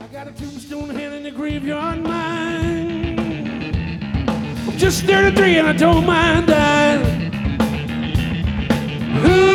I got a tombstone hand in the graveyard mine. I'm just 33 and I don't mind dying. Ooh.